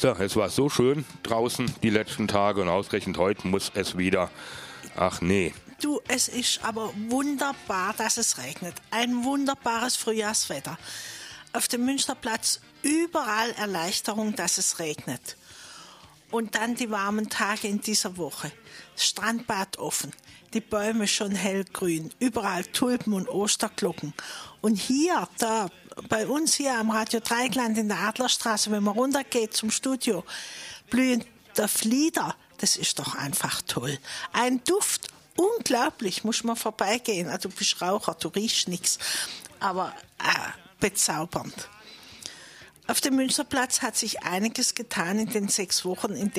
So, es war so schön draußen die letzten Tage und ausgerechnet heute muss es wieder. Ach nee. Du, es ist aber wunderbar, dass es regnet. Ein wunderbares Frühjahrswetter. Auf dem Münsterplatz überall Erleichterung, dass es regnet. Und dann die warmen Tage in dieser Woche. Das Strandbad offen, die Bäume schon hellgrün, überall Tulpen und Osterglocken. Und hier, da bei uns hier am Radio Dreieckland in der Adlerstraße, wenn man runtergeht zum Studio, blühender Flieder, das ist doch einfach toll. Ein Duft, unglaublich, muss man vorbeigehen. Also du bist Raucher, du riechst nichts, aber bezaubernd. Auf dem Münsterplatz hat sich einiges getan in den 6 Wochen, in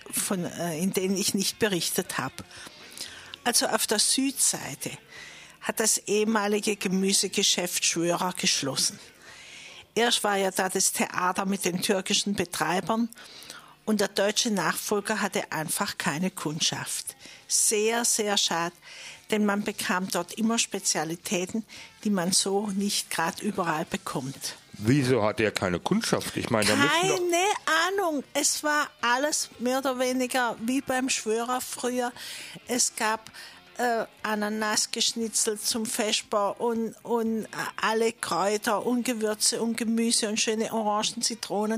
denen ich nicht berichtet habe. Also auf der Südseite hat das ehemalige Gemüsegeschäft Schwörer geschlossen. Erst war ja da das Theater mit den türkischen Betreibern und der deutsche Nachfolger hatte einfach keine Kundschaft. Sehr, sehr schade, denn man bekam dort immer Spezialitäten, die man so nicht gerade überall bekommt. Wieso hat er keine Kundschaft? Ich meine, keine Ahnung. Es war alles mehr oder weniger wie beim Schwörer früher. Es gab Ananas geschnitzelt zum Vesper und alle Kräuter und Gewürze und Gemüse und schöne Orangen, Zitronen.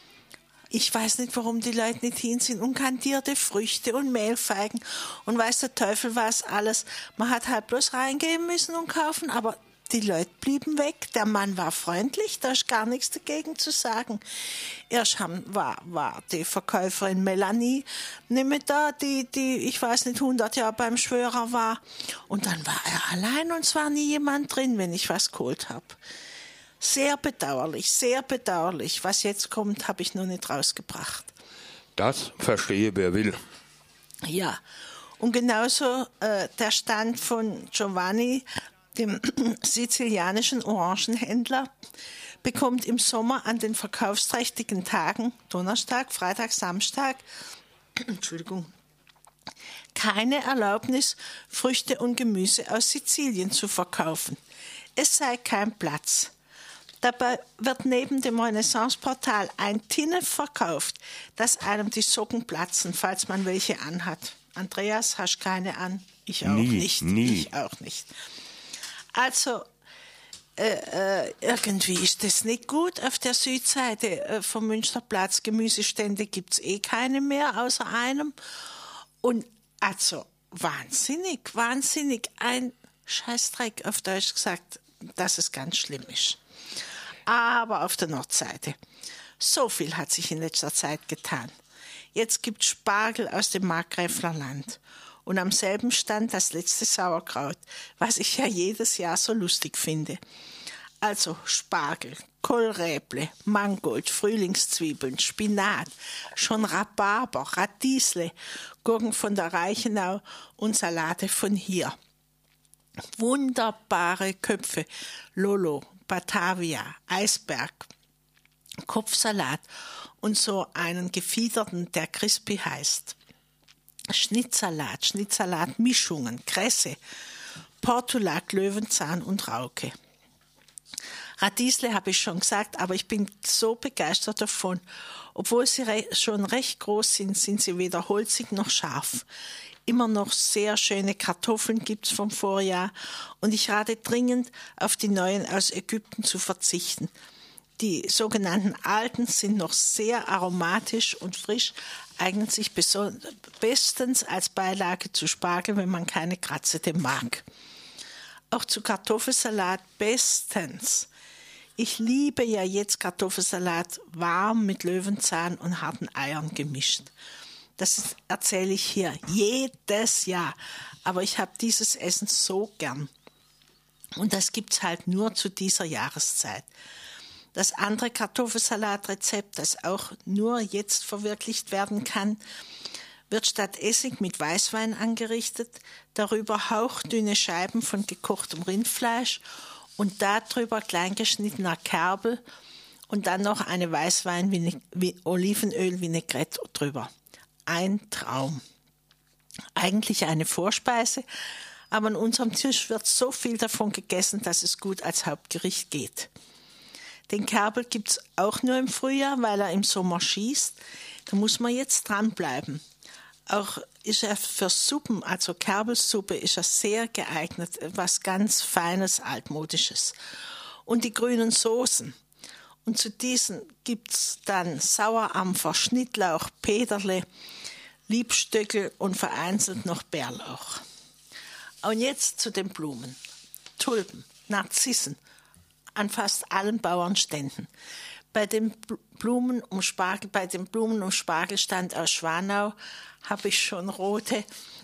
Ich weiß nicht, warum die Leute nicht hin sind. Und kandierte Früchte und Mehlfeigen und weiß der Teufel was alles. Man hat halt bloß reingehen müssen und kaufen, aber die Leute blieben weg. Der Mann war freundlich, da ist gar nichts dagegen zu sagen. Erst war die Verkäuferin Melanie nicht mehr da, die ich weiß nicht, 100 Jahre beim Schwörer war. Und dann war er allein und es war nie jemand drin, wenn ich was geholt habe. Sehr bedauerlich, sehr bedauerlich. Was jetzt kommt, habe ich noch nicht rausgebracht. Das verstehe wer will. Ja, und genauso der Stand von Giovanni, dem sizilianischen Orangenhändler, bekommt im Sommer an den verkaufsträchtigen Tagen, Donnerstag, Freitag, Samstag, keine Erlaubnis, Früchte und Gemüse aus Sizilien zu verkaufen. Es sei kein Platz. Dabei wird neben dem Renaissance-Portal ein Tinnef verkauft, dass einem die Socken platzen, falls man welche anhat. Andreas, hast keine an? Ich auch nicht. Ich auch nicht. Also, irgendwie ist das nicht gut auf der Südseite vom Münsterplatz. Gemüsestände gibt's keine mehr, außer einem. Und also, wahnsinnig. Ein Scheißdreck, auf Deutsch gesagt, dass es ganz schlimm ist. Aber auf der Nordseite. So viel hat sich in letzter Zeit getan. Jetzt gibt's Spargel aus dem Markgräflerland. Und am selben Stand das letzte Sauerkraut, was ich ja jedes Jahr so lustig finde. Also Spargel, Kohlräble, Mangold, Frühlingszwiebeln, Spinat, schon Rhabarber, Radiesle, Gurken von der Reichenau und Salate von hier. Wunderbare Köpfe, Lolo, Batavia, Eisberg, Kopfsalat und so einen gefiederten, der Crispy heißt. Schnittsalatmischungen, Kresse, Portulak, Löwenzahn und Rauke. Radiesle habe ich schon gesagt, aber ich bin so begeistert davon. Obwohl sie schon recht groß sind, sind sie weder holzig noch scharf. Immer noch sehr schöne Kartoffeln gibt's vom Vorjahr und ich rate dringend, auf die neuen aus Ägypten zu verzichten. Die sogenannten alten sind noch sehr aromatisch und frisch, eignen sich bestens als Beilage zu Spargel, wenn man keine Kratzete mag. Auch zu Kartoffelsalat bestens. Ich liebe ja jetzt Kartoffelsalat warm mit Löwenzahn und harten Eiern gemischt. Das erzähle ich hier jedes Jahr, aber ich habe dieses Essen so gern. Und das gibt's halt nur zu dieser Jahreszeit. Das andere Kartoffelsalatrezept, das auch nur jetzt verwirklicht werden kann, wird statt Essig mit Weißwein angerichtet, darüber hauchdünne Scheiben von gekochtem Rindfleisch und darüber kleingeschnittener Kerbel und dann noch eine Olivenöl-Vinaigrette drüber. Ein Traum. Eigentlich eine Vorspeise, aber an unserem Tisch wird so viel davon gegessen, dass es gut als Hauptgericht geht. Den Kerbel gibt es auch nur im Frühjahr, weil er im Sommer schießt. Da muss man jetzt dranbleiben. Auch ist er für Suppen, also Kerbelsuppe, ist er sehr geeignet, was ganz Feines, Altmodisches. Und die grünen Soßen. Und zu diesen gibt es dann Sauerampfer, Schnittlauch, Peterle, Liebstöckel und vereinzelt noch Bärlauch. Und jetzt zu den Blumen. Tulpen, Narzissen, an fast allen Bauernständen. Bei den Blumen um Spargelstand aus Schwanau habe ich schon rote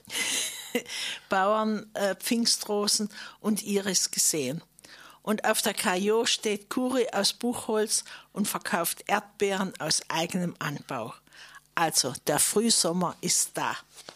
Pfingstrosen und Iris gesehen. Und auf der Caillot steht Kuri aus Buchholz und verkauft Erdbeeren aus eigenem Anbau. Also der Frühsommer ist da.